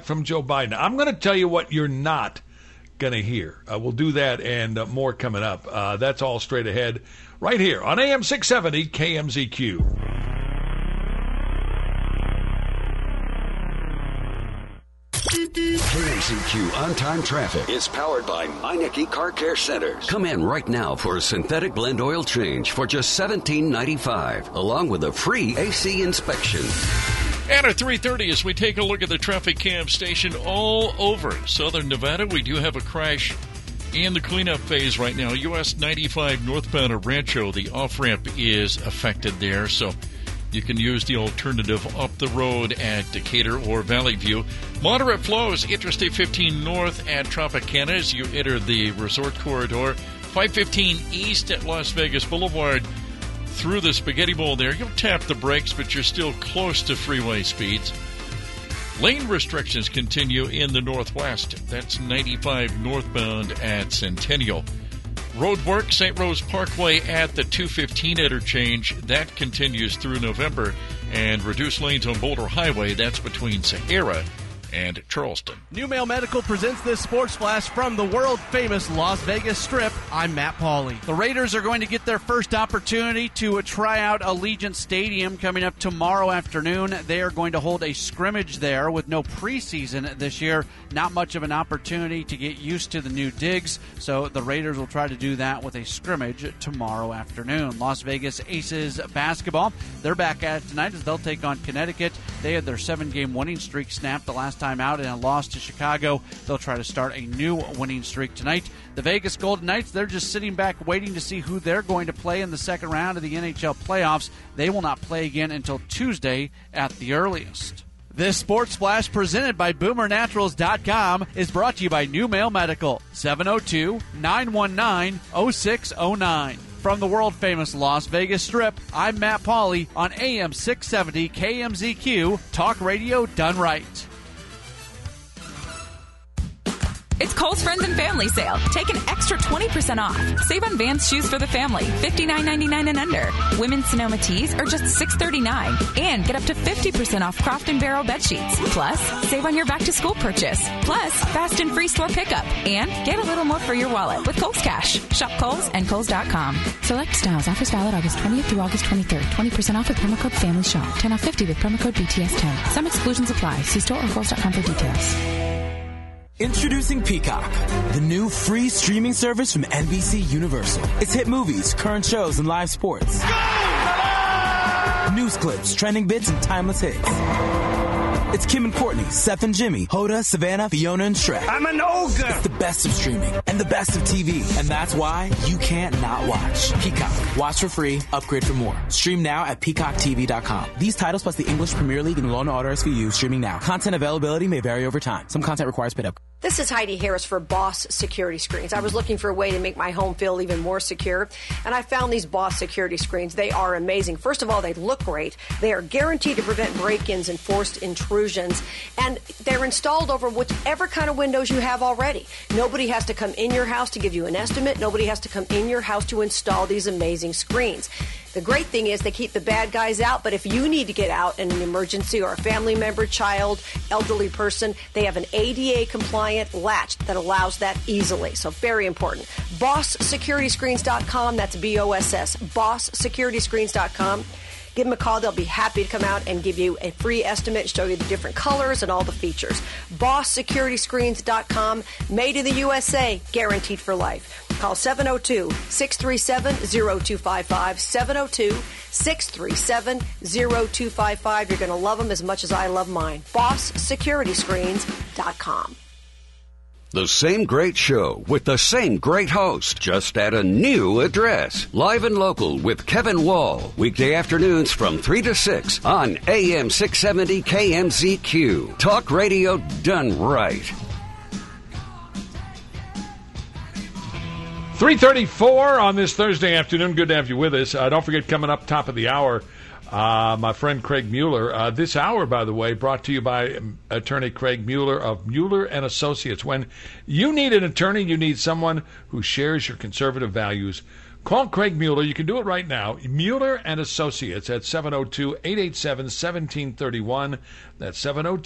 from Joe Biden. I'm going to tell you what you're not going to hear. We'll do that and more coming up. That's all straight ahead right here on AM 670 KMZQ. KMZQ On-Time Traffic is powered by Meineke Car Care Centers. Come in right now for a synthetic blend oil change for just $17.95, along with a free AC inspection. And at 3:30, as we take a look at the traffic cam station all over southern Nevada, we do have a crash in the cleanup phase right now. US 95 northbound of Rancho, the off-ramp is affected there, so you can use the alternative up the road at Decatur or Valley View. Moderate flows, Interstate 15 north at Tropicana as you enter the resort corridor. 515 east at Las Vegas Boulevard through the Spaghetti Bowl there. You'll tap the brakes, but you're still close to freeway speeds. Lane restrictions continue in the northwest. That's 95 northbound at Centennial. Road work, St. Rose Parkway at the 215 interchange. That continues through November. And reduced lanes on Boulder Highway. That's between Sahara and Charleston. New Mail Medical presents this sports flash from the world-famous Las Vegas Strip. I'm Matt Pauley. The Raiders are going to get their first opportunity to try out Allegiant Stadium coming up tomorrow afternoon. They are going to hold a scrimmage there with no preseason this year. Not much of an opportunity to get used to the new digs, so the Raiders will try to do that with a scrimmage tomorrow afternoon. Las Vegas Aces basketball, they're back at it tonight as they'll take on Connecticut. They had their 7-game winning streak snapped the last time out in a loss to Chicago. They'll try to start a new winning streak tonight. The Vegas Golden Knights, they're just sitting back waiting to see who they're going to play in the second round of the NHL playoffs. They will not play again until Tuesday at the earliest. This Sports Flash presented by BoomerNaturals.com is brought to you by New Mail Medical, 702-919-0609. From the world-famous Las Vegas Strip, I'm Matt Pauley on AM 670 KMZQ, Talk Radio done right. It's Kohl's Friends and Family Sale. Take an extra 20% off. Save on Vans shoes for the family, $59.99 and under. Women's Sonoma tees are just $6.39. And get up to 50% off Croft & Barrel bed sheets. Plus, save on your back-to-school purchase. Plus, fast and free store pickup. And get a little more for your wallet with Kohl's Cash. Shop Kohl's and Kohl's.com. Select styles. Offers valid August 20th through August 23rd. 20% off with promo code FAMILYSHOP. 10 off 50 with promo code BTS10. Some exclusions apply. See store or Kohl's.com for details. Introducing Peacock, the new free streaming service from NBC Universal. It's hit movies, current shows, and live sports. News clips, trending bits, and timeless hits. It's Kim and Courtney, Seth and Jimmy, Hoda, Savannah, Fiona, and Shrek. I'm an ogre! It's the best of streaming and the best of TV. And that's why you can't not watch. Peacock. Watch for free, upgrade for more. Stream now at peacocktv.com. These titles plus the English Premier League and Law & Order SVU streaming now. Content availability may vary over time. Some content requires paid upgrade. This is Heidi Harris for Boss Security Screens. I was looking for a way to make my home feel even more secure, and I found these Boss Security Screens. They are amazing. First of all, they look great. They are guaranteed to prevent break-ins and forced intrusions, and they're installed over whichever kind of windows you have already. Nobody has to come in your house to give you an estimate. Nobody has to come in your house to install these amazing screens. The great thing is they keep the bad guys out, but if you need to get out in an emergency or a family member, child, elderly person, they have an ADA-compliant latch that allows that easily. So very important. BossSecurityScreens.com. That's B-O-S-S. BossSecurityScreens.com. Give them a call. They'll be happy to come out and give you a free estimate, show you the different colors and all the features. BossSecurityScreens.com. Made in the USA. Guaranteed for life. Call 702-637-0255. 702-637-0255. You're going to love them as much as I love mine. BossSecurityScreens.com. The same great show with the same great host, just at a new address. Live and local with Kevin Wall. Weekday afternoons from 3 to 6 on AM 670 KMZQ. Talk radio done right. 3:34 on this Thursday afternoon. Good to have you with us. Don't forget, coming up top of the hour, my friend Craig Mueller. This hour, by the way, brought to you by attorney Craig Mueller of Mueller and Associates. When you need an attorney, you need someone who shares your conservative values. Call Craig Mueller. You can do it right now. Mueller and Associates at 702-887-1731. That's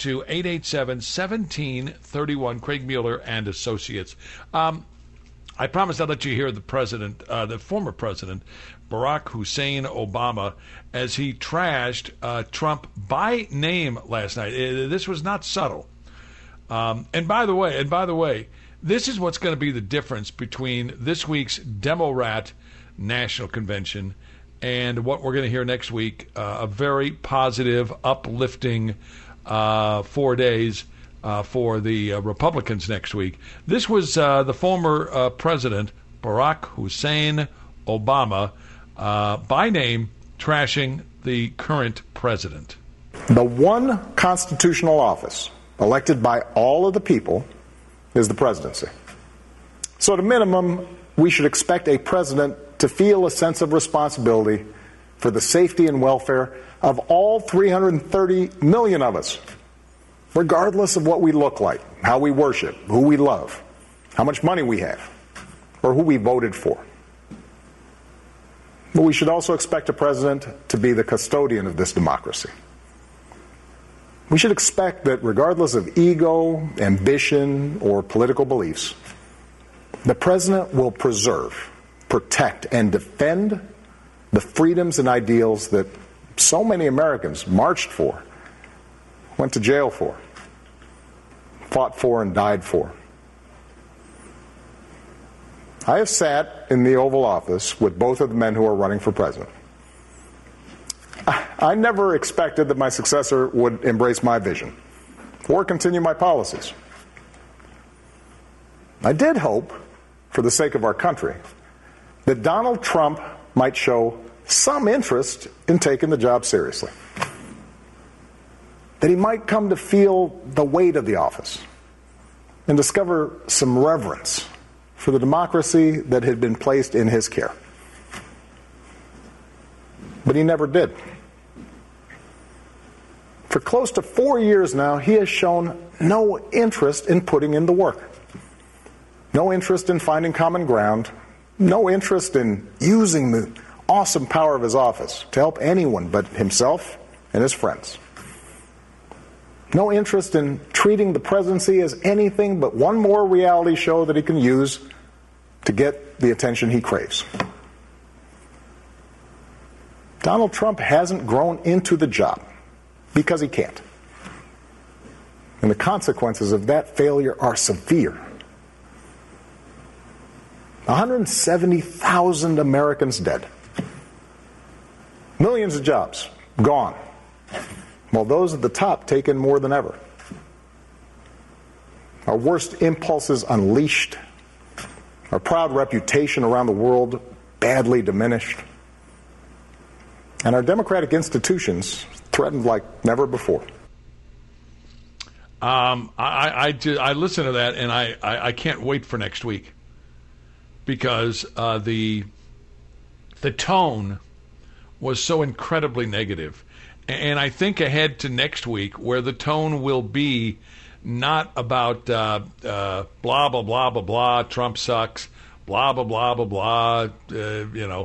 702-887-1731. Craig Mueller and Associates. I promised I'd let you hear the president, the former president, Barack Hussein Obama, as he trashed Trump by name last night. This was not subtle. And by the way, this is what's going to be the difference between this week's Demo-Rat National Convention and what we're going to hear next week, a very positive, uplifting 4 days for the Republicans next week. This was the former president, Barack Hussein Obama, by name, trashing the current president. The one constitutional office elected by all of the people is the presidency. So at a minimum, we should expect a president to feel a sense of responsibility for the safety and welfare of all 330 million of us, regardless of what we look like, how we worship, who we love, how much money we have, or who we voted for. But we should also expect a president to be the custodian of this democracy. We should expect that regardless of ego, ambition, or political beliefs, the president will preserve, protect, and defend the freedoms and ideals that so many Americans marched for, went to jail for, fought for, and died for. I have sat in the Oval Office with both of the men who are running for president. I never expected that my successor would embrace my vision or continue my policies. I did hope, for the sake of our country, that Donald Trump might show some interest in taking the job seriously. That he might come to feel the weight of the office and discover some reverence for the democracy that had been placed in his care. But he never did. For close to 4 years now, he has shown no interest in putting in the work. No interest in finding common ground. No interest in using the awesome power of his office to help anyone but himself and his friends. No interest in treating the presidency as anything but one more reality show that he can use to get the attention he craves. Donald Trump hasn't grown into the job because he can't. And the consequences of that failure are severe. 170,000 Americans dead. Millions of jobs gone, while those at the top taken more than ever. Our worst impulses unleashed. Our proud reputation around the world badly diminished. And our democratic institutions threatened like never before. I listen to that, and I can't wait for next week. Because the tone was so incredibly negative. And I think ahead to next week, where the tone will be not about blah, blah, blah, blah, blah, Trump sucks, blah, blah, blah, blah, blah,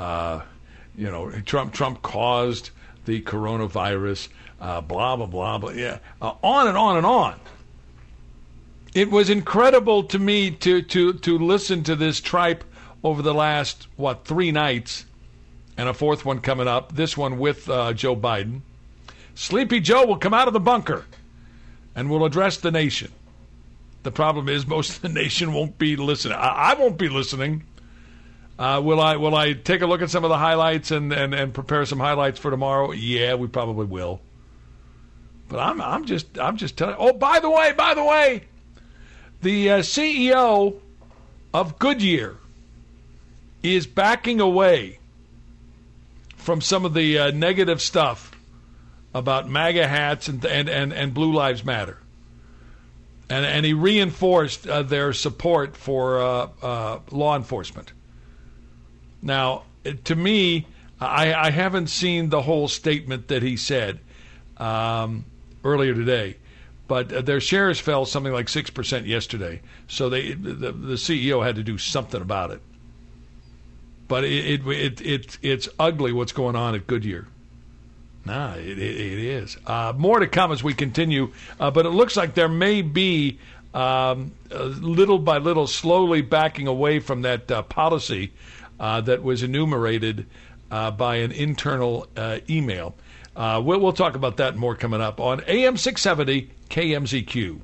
Trump caused the coronavirus, blah, blah, blah, blah, yeah, on and on and on. It was incredible to me to listen to this tripe over the last, 3 nights, and a fourth one coming up, this one with Joe Biden. Sleepy Joe will come out of the bunker and will address the nation. The problem is most of the nation won't be listening. I won't be listening. Will I take a look at some of the highlights and prepare some highlights for tomorrow? Yeah, we probably will. But I'm just telling. Oh, by the way. The CEO of Goodyear is backing away from some of the negative stuff about MAGA hats and Blue Lives Matter. And he reinforced their support for law enforcement. Now, to me, I haven't seen the whole statement that he said earlier today. But their shares fell something like 6% yesterday. So the CEO had to do something about it. But it's ugly what's going on at Goodyear. Nah, it is. More to come as we continue. But it looks like there may be, little by little, slowly backing away from that policy that was enumerated by an internal email. We'll talk about that more coming up on AM 670 KMZQ.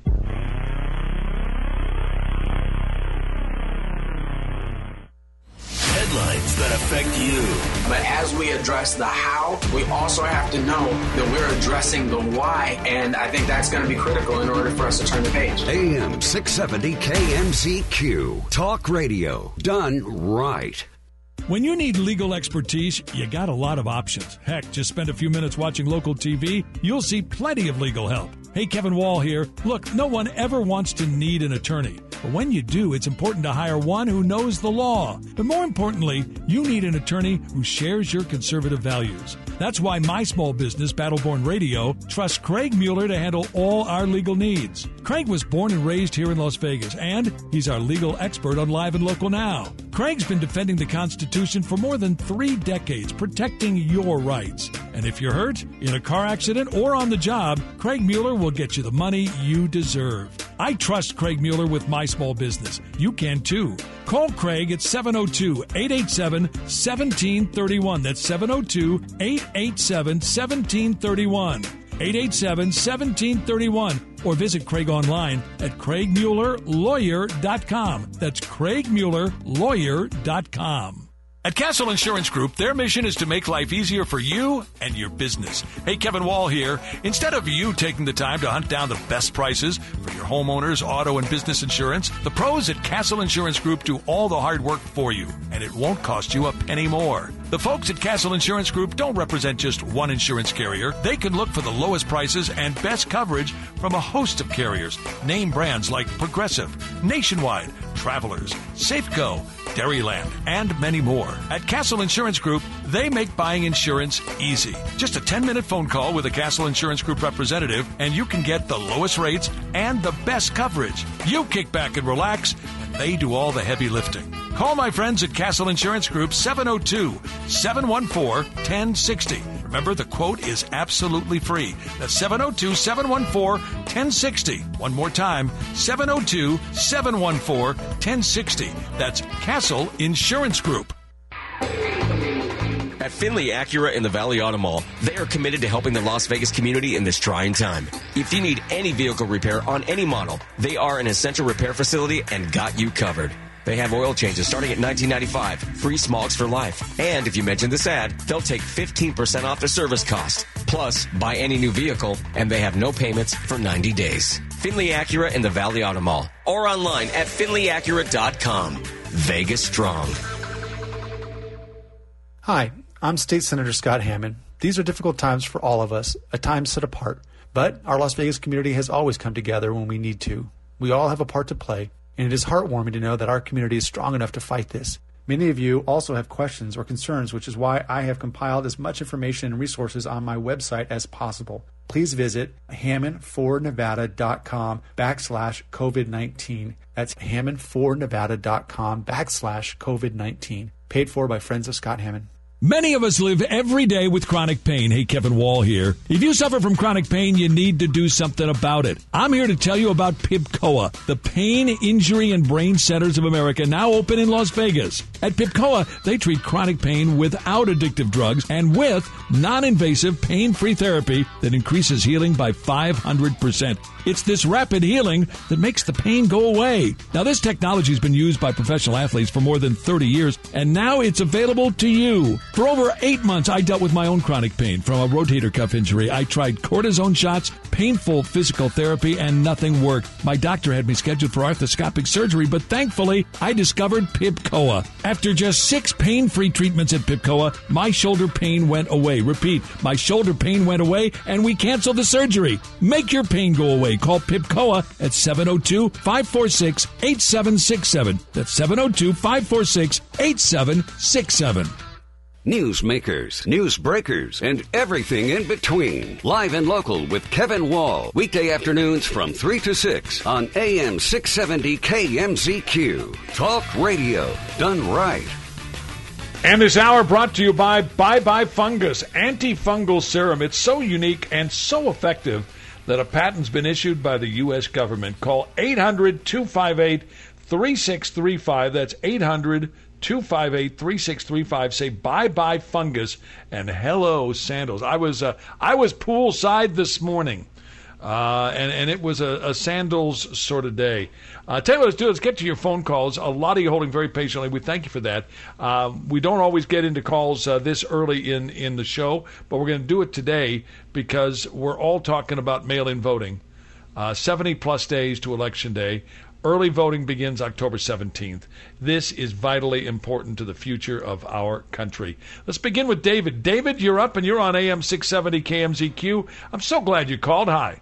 Headlines that affect you. But as we address the how, we also have to know that we're addressing the why, and I think that's going to be critical in order for us to turn the page. AM 670 KMZQ. Talk radio done right. When you need legal expertise, you got a lot of options. Heck, just spend a few minutes watching local TV. You'll see plenty of legal help. Hey, Kevin Wall here. Look, no one ever wants to need an attorney. But when you do, it's important to hire one who knows the law. But more importantly, you need an attorney who shares your conservative values. That's why my small business, Battleborn Radio, trusts Craig Mueller to handle all our legal needs. Craig was born and raised here in Las Vegas, and he's our legal expert on Live and Local Now. Craig's been defending the Constitution for more than 3 decades, protecting your rights. And if you're hurt, in a car accident, or on the job, Craig Mueller will get you the money you deserve. I trust Craig Mueller with my small business. You can too. Call Craig at 702-887-1731. That's 702-887-1731. 887-1731. Or visit Craig online at CraigMuellerLawyer.com. That's CraigMuellerLawyer.com. At Castle Insurance Group, their mission is to make life easier for you and your business. Hey, Kevin Wall here. Instead of you taking the time to hunt down the best prices for your homeowners, auto, and business insurance, the pros at Castle Insurance Group do all the hard work for you, and it won't cost you a penny more. The folks at Castle Insurance Group don't represent just one insurance carrier. They can look for the lowest prices and best coverage from a host of carriers. Name brands like Progressive, Nationwide, Travelers, Safeco, Dairyland, and many more. At Castle Insurance Group, they make buying insurance easy. Just a 10-minute phone call with a Castle Insurance Group representative, and you can get the lowest rates and the best coverage. You kick back and relax, and they do all the heavy lifting. Call my friends at Castle Insurance Group, 702-714-1060. Remember, the quote is absolutely free. That's 702-714-1060. One more time, 702-714-1060. That's Castle Insurance Group. At Finley Acura in the Valley Auto Mall, they are committed to helping the Las Vegas community in this trying time. If you need any vehicle repair on any model, they are an essential repair facility and got you covered. They have oil changes starting at $19.95, free smogs for life. And if you mention this ad, they'll take 15% off the service cost. Plus, buy any new vehicle, and they have no payments for 90 days. Finley Acura in the Valley Auto Mall. Or online at finleyacura.com. Vegas strong. Hi, I'm State Senator Scott Hammond. These are difficult times for all of us, a time set apart. But our Las Vegas community has always come together when we need to. We all have a part to play. And it is heartwarming to know that our community is strong enough to fight this. Many of you also have questions or concerns, which is why I have compiled as much information and resources on my website as possible. Please visit HammondForNevada.com/COVID-19. That's HammondForNevada.com/COVID-19. Paid for by Friends of Scott Hammond. Many of us live every day with chronic pain. Hey, Kevin Wall here. If you suffer from chronic pain, you need to do something about it. I'm here to tell you about PIBCOA, the Pain, Injury, and Brain Centers of America, now open in Las Vegas. At PIBCOA, they treat chronic pain without addictive drugs and with non-invasive, pain-free therapy that increases healing by 500%. It's this rapid healing that makes the pain go away. Now, this technology has been used by professional athletes for more than 30 years, and now it's available to you. For over 8 months, I dealt with my own chronic pain from a rotator cuff injury. I tried cortisone shots, painful physical therapy, and nothing worked. My doctor had me scheduled for arthroscopic surgery, but thankfully, I discovered PIBCOA. After just 6 pain-free treatments at PIBCOA, my shoulder pain went away. Repeat, my shoulder pain went away, and we canceled the surgery. Make your pain go away. Call PIBCOA at 702-546-8767. That's 702-546-8767. Newsmakers, news breakers, and everything in between. Live and local with Kevin Wall. Weekday afternoons from 3 to 6 on AM 670 KMZQ. Talk radio done right. And this hour brought to you by Bye Bye Fungus antifungal serum. It's so unique and so effective that a patent's been issued by the U.S. government. Call 800-258-3635. That's 800-258-3635. Say Bye Bye Fungus and hello sandals. I was poolside this morning. And it was a sandals sort of day. Tell you what, let's do. Let's get to your phone calls. A lot of you holding very patiently. We thank you for that. We don't always get into calls this early in the show, but we're going to do it today because we're all talking about mail-in voting. 70-plus days to Election Day. Early voting begins October 17th. This is vitally important to the future of our country. Let's begin with David. David, you're up and you're on AM 670 KMZQ. I'm so glad you called. Hi.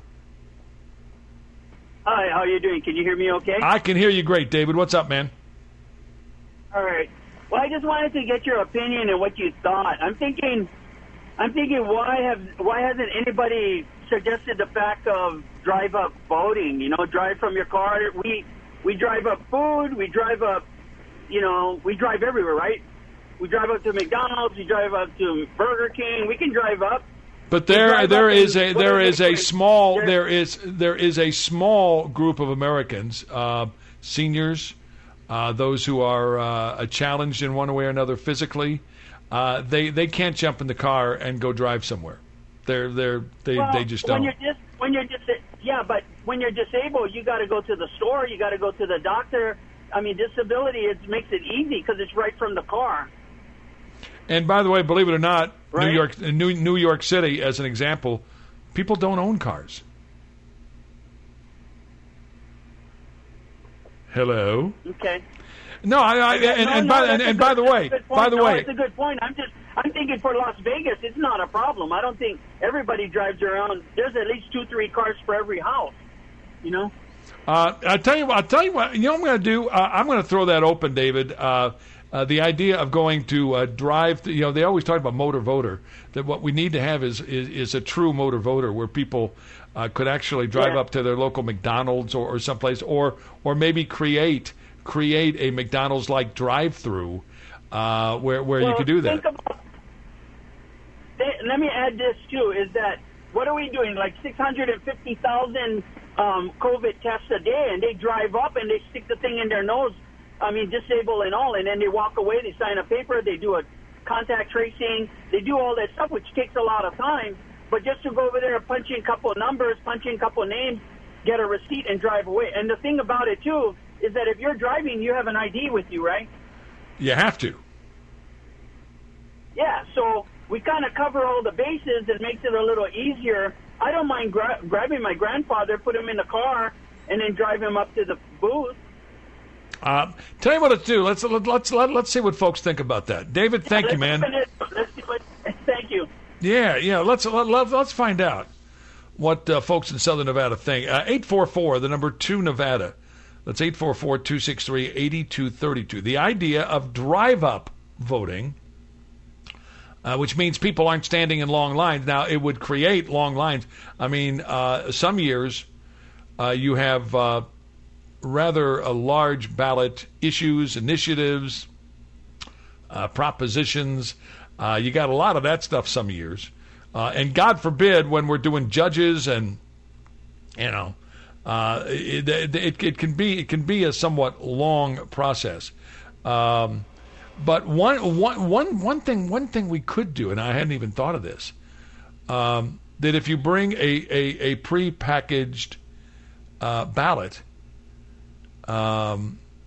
Hi, how are you doing? Can you hear me okay? I can hear you great, David. What's up, man? All right. Well, I just wanted to get your opinion and what you thought. I'm thinking why hasn't anybody suggested the fact of drive up voting, drive from your car. We drive up food, we drive up, we drive everywhere, right? We drive up to McDonald's, we drive up to Burger King, we can drive up. But there is a small group of Americans, seniors, those who are challenged in one way or another physically. They can't jump in the car and go drive somewhere. They just don't. But when you're disabled, you got to go to the store, you got to go to the doctor. I mean, disability makes it easy because it's right from the car. And by the way, believe it or not, right? New York City, as an example, people don't own cars. Hello. Okay. No, by the way, it's a good point. I'm thinking for Las Vegas, it's not a problem. I don't think everybody drives around. There's at least 2-3 cars for every house. I'll tell you what. You know what I'm going to do? I'm going to throw that open, David. The idea of going to drive, they always talk about motor voter, that what we need to have is a true motor voter where people could actually drive up to their local McDonald's or someplace, or maybe create a McDonald's-like drive-through where you could do that. Let me add this, too, is that what are we doing, like 650,000 COVID tests a day, and they drive up and they stick the thing in their nose, disabled and all, and then they walk away, they sign a paper, they do a contact tracing, they do all that stuff, which takes a lot of time, but just to go over there and punch in a couple of numbers, punch in a couple of names, get a receipt, and drive away. And the thing about it, too, is that if you're driving, you have an ID with you, right? You have to. Yeah, so we kind of cover all the bases. It makes it a little easier. I don't mind grabbing my grandfather, put him in the car, and then drive him up to the booth. Tell you what let's do. Let's see what folks think about that. David, thank you, man. Thank you. Yeah. Let's find out what folks in Southern Nevada think. 844, the number 2 Nevada. That's 844-263-8232. The idea of drive-up voting, which means people aren't standing in long lines. Now, it would create long lines. Some years you have rather large ballot issues, initiatives, propositions. You got a lot of that stuff some years. And God forbid when we're doing judges and, it can be a somewhat long process. But one thing we could do, and I hadn't even thought of this, that if you bring a pre-packaged ballot, a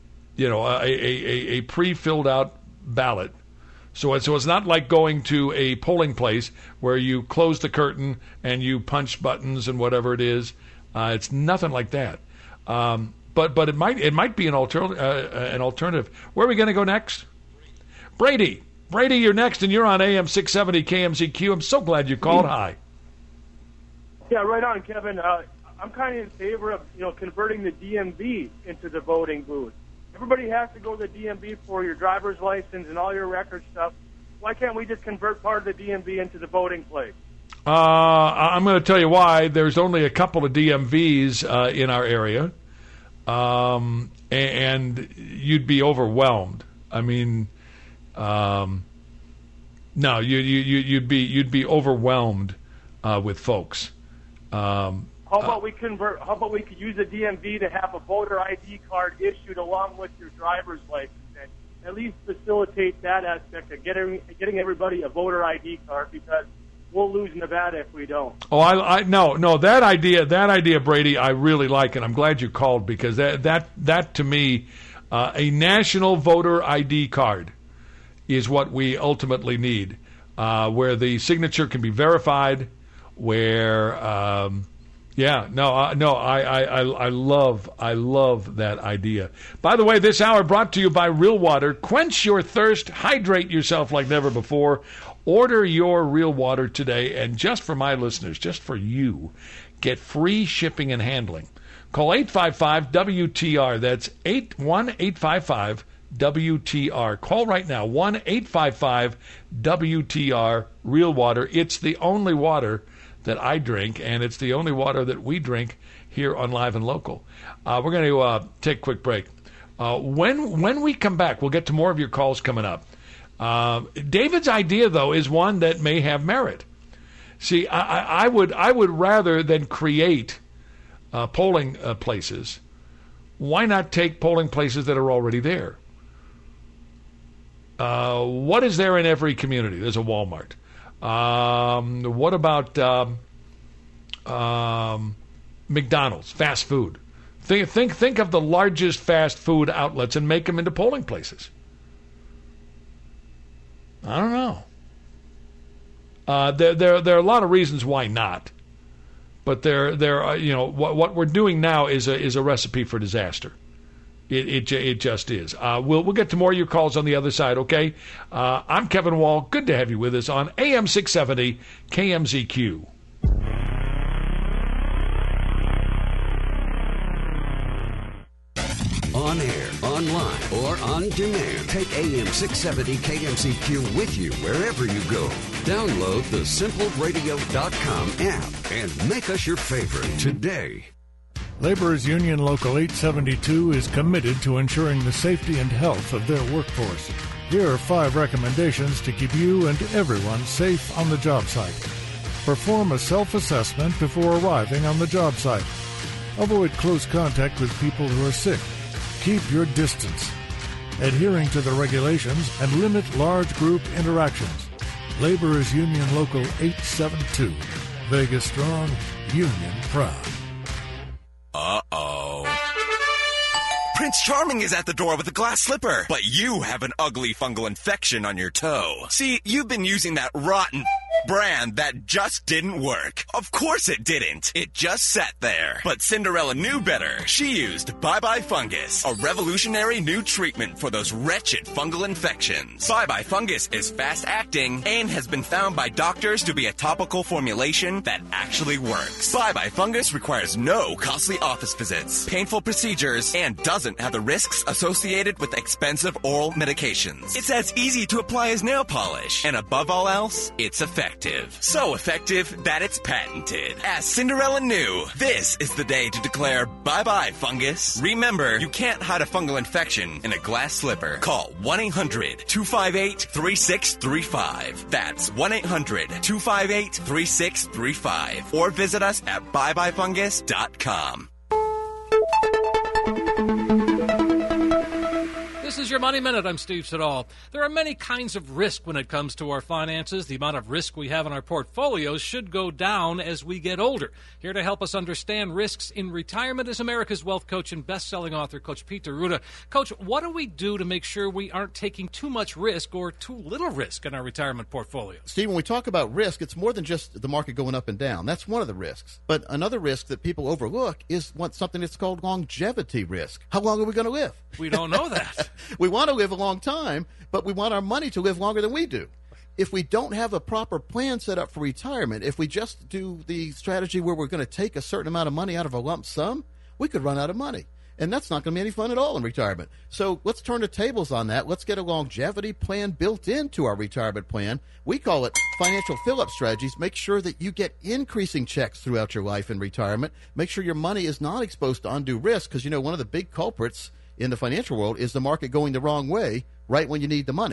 pre-filled out ballot. So it's not like going to a polling place where you close the curtain and you punch buttons and whatever it is. It's nothing like that. But it might be an alternative. Where are we going to go next? Brady, you're next, and you're on AM 670 KMZQ. I'm so glad you called. Hi. Yeah, right on, Kevin. I'm kind of in favor of converting the DMV into the voting booth. Everybody has to go to the DMV for your driver's license and all your record stuff. Why can't we just convert part of the DMV into the voting place? I'm going to tell you why. There's only a couple of DMVs in our area, and you'd be overwhelmed. No, you'd be overwhelmed with folks. How about we convert? How about we could use the DMV to have a voter ID card issued along with your driver's license, and at least facilitate that aspect of getting everybody a voter ID card, because we'll lose Nevada if we don't. Oh, no, that idea, Brady, I really like, and I'm glad you called, because that to me, a national voter ID card is what we ultimately need, where the signature can be verified, where, I love that idea. By the way, this hour brought to you by Real Water. Quench your thirst, hydrate yourself like never before. Order your Real Water today, and just for my listeners, just for you, get free shipping and handling. Call 855-WTR. That's 1-855-WTR. Call right now, 1-855-WTR, Real Water. It's the only water that I drink, and it's the only water that we drink here on Live and Local. We're going to take a quick break. When we come back, we'll get to more of your calls coming up. David's idea, though, is one that may have merit. See, I would rather than create polling places, why not take polling places that are already there? What is there in every community? There's a Walmart. What about McDonald's, fast food? Think of the largest fast food outlets and make them into polling places. I don't know. There are a lot of reasons why not, but there are, what we're doing now is a recipe for disaster. It just is. We'll get to more of your calls on the other side. Okay. I'm Kevin Wall. Good to have you with us on AM 670 KMZQ. On air, online, or on demand. Take AM 670 KMZQ with you wherever you go. Download the SimpleRadio.com app and make us your favorite today. Laborers Union Local 872 is committed to ensuring the safety and health of their workforce. Here are 5 recommendations to keep you and everyone safe on the job site. Perform a self-assessment before arriving on the job site. Avoid close contact with people who are sick. Keep your distance. Adhering to the regulations and limit large group interactions. Laborers Union Local 872. Vegas strong, union proud. Uh-oh. Prince Charming is at the door with a glass slipper, but you have an ugly fungal infection on your toe. See, you've been using that rotten brand that just didn't work. Of course it didn't. It just sat there. But Cinderella knew better. She used Bye Bye Fungus, a revolutionary new treatment for those wretched fungal infections. Bye Bye Fungus is fast-acting and has been found by doctors to be a topical formulation that actually works. Bye Bye Fungus requires no costly office visits, painful procedures, and doesn't have the risks associated with expensive oral medications. It's as easy to apply as nail polish, and above all else, it's effective. So effective that it's patented. As Cinderella knew, this is the day to declare bye-bye fungus. Remember, you can't hide a fungal infection in a glass slipper. Call 1-800-258-3635. That's 1-800-258-3635. Or visit us at byebyfungus.com. This is your Money Minute. I'm Steve Siddall. There are many kinds of risk when it comes to our finances. The amount of risk we have in our portfolios should go down as we get older. Here to help us understand risks in retirement is America's wealth coach and best-selling author, Coach Pete D'Arruda. Coach, what do we do to make sure we aren't taking too much risk or too little risk in our retirement portfolios? Steve, when we talk about risk, it's more than just the market going up and down. That's one of the risks. But another risk that people overlook is something that's called longevity risk. How long are we going to live? We don't know that. We want to live a long time, but we want our money to live longer than we do. If we don't have a proper plan set up for retirement, if we just do the strategy where we're going to take a certain amount of money out of a lump sum, we could run out of money. And that's not going to be any fun at all in retirement. So let's turn the tables on that. Let's get a longevity plan built into our retirement plan. We call it financial fill-up strategies. Make sure that you get increasing checks throughout your life in retirement. Make sure your money is not exposed to undue risk, because, one of the big culprits in the financial world is the market going the wrong way right when you need the money.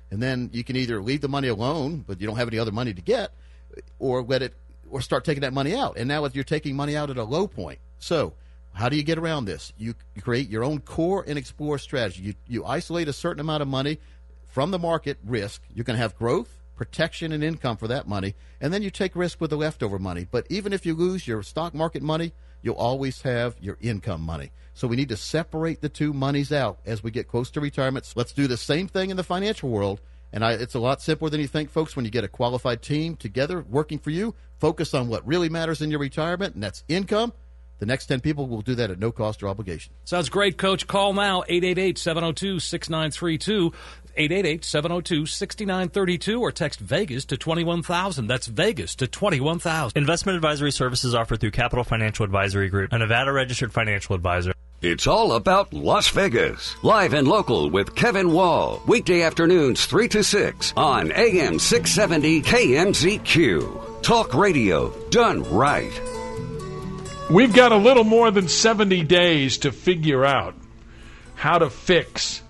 And then you can either leave the money alone, but you don't have any other money to get, or start taking that money out. And now you're taking money out at a low point. So how do you get around this? You create your own core and explore strategy. You isolate a certain amount of money from the market risk. You're going to have growth, protection, and income for that money. And then you take risk with the leftover money. But even if you lose your stock market money, you'll always have your income money. So we need to separate the two monies out as we get close to retirement. So let's do the same thing in the financial world. And it's a lot simpler than you think, folks, when you get a qualified team together working for you. Focus on what really matters in your retirement, and that's income. The next 10 people will do that at no cost or obligation. Sounds great, Coach. Call now, 888-702-6932, 888-702-6932, or text Vegas to 21,000. That's Vegas to 21,000. Investment advisory services offered through Capital Financial Advisory Group, a Nevada-registered financial advisor. It's all about Las Vegas. Live and local with Kevin Wall. Weekday afternoons 3 to 6 on AM 670 KMZQ. Talk radio done right. We've got a little more than 70 days to figure out how to fix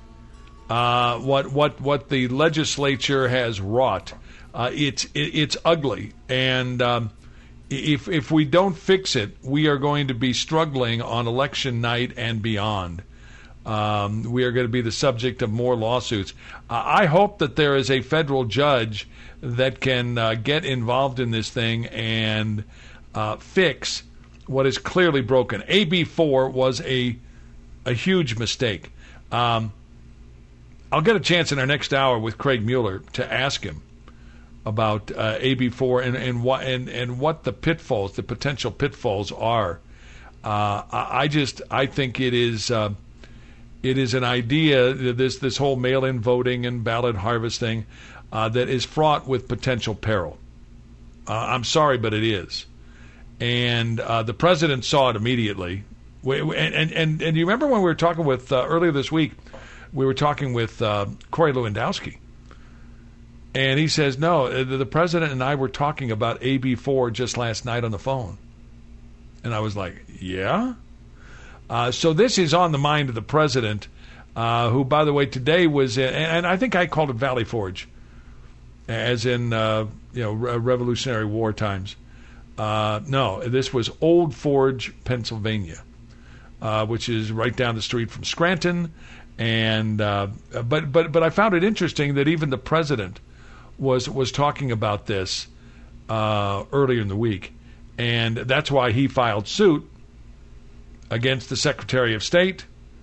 what the legislature has wrought. It's ugly, and if we don't fix it, we are going to be struggling on election night and beyond. We are going to be the subject of more lawsuits. I hope that there is a federal judge that can get involved in this thing and fix what is clearly broken. AB 4 was a huge mistake. I'll get a chance in our next hour with Craig Mueller to ask him about AB 4 and what the pitfalls, the potential pitfalls are. I think it is an idea, this whole mail-in voting and ballot harvesting that is fraught with potential peril. I'm sorry, but it is. And the president saw it immediately. And you remember when we were talking with, earlier this week, we were talking with Corey Lewandowski. And he says, no, the president and I were talking about AB 4 just last night on the phone. And I was like, yeah? So this is on the mind of the president, who, by the way, today was, and I think I called it Valley Forge, as in, Revolutionary War times. No, this was Old Forge, Pennsylvania, which is right down the street from Scranton. And but I found it interesting that even the president was talking about this earlier in the week, and that's why he filed suit against the Secretary of State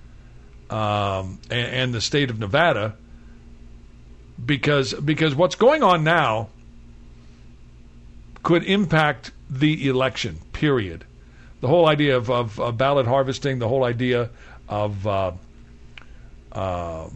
and the state of Nevada, because what's going on now could impact the election, period. The whole idea of ballot harvesting, the whole idea of a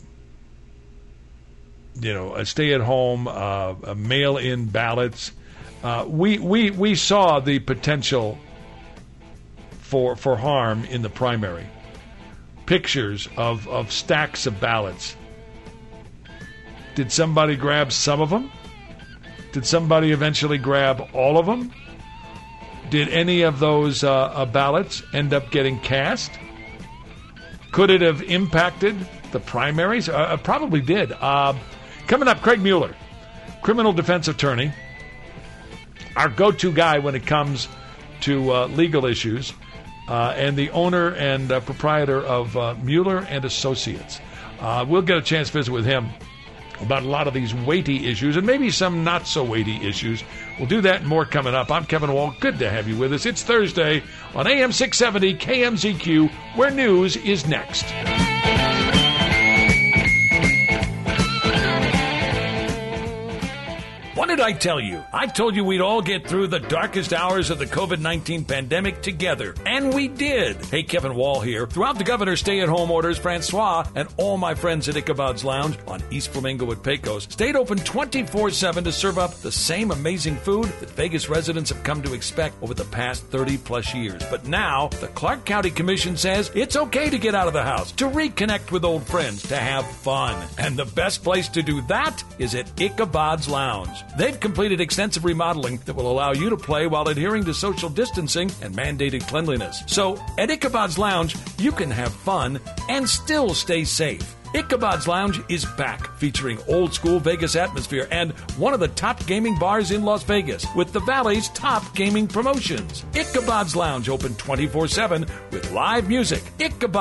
stay-at-home, mail-in ballots. We saw the potential for harm in the primary. Pictures of stacks of ballots. Did somebody grab some of them? Did somebody eventually grab all of them? Did any of those ballots end up getting cast? Could it have impacted the primaries? Probably did. Coming up, Craig Mueller, criminal defense attorney, our go-to guy when it comes to legal issues, and the owner and proprietor of Mueller and Associates. We'll get a chance to visit with him about a lot of these weighty issues and maybe some not so weighty issues. We'll do that and more coming up. I'm Kevin Wall. Good to have you with us. It's Thursday on AM 670 KMZQ, where news is next. What did I tell you? I told you we'd all get through the darkest hours of the COVID-19 pandemic together. And we did. Hey, Kevin Wall here. Throughout the governor's stay-at-home orders, Francois and all my friends at Ichabod's Lounge on East Flamingo at Pecos stayed open 24/7 to serve up the same amazing food that Vegas residents have come to expect over the past 30-plus years. But now, the Clark County Commission says it's okay to get out of the house, to reconnect with old friends, to have fun. And the best place to do that is at Ichabod's Lounge. They've completed extensive remodeling that will allow you to play while adhering to social distancing and mandated cleanliness. So, at Ichabod's Lounge, you can have fun and still stay safe. Ichabod's Lounge is back, featuring old school Vegas atmosphere and one of the top gaming bars in Las Vegas with the Valley's top gaming promotions. Ichabod's Lounge open 24/7 with live music. Ichabod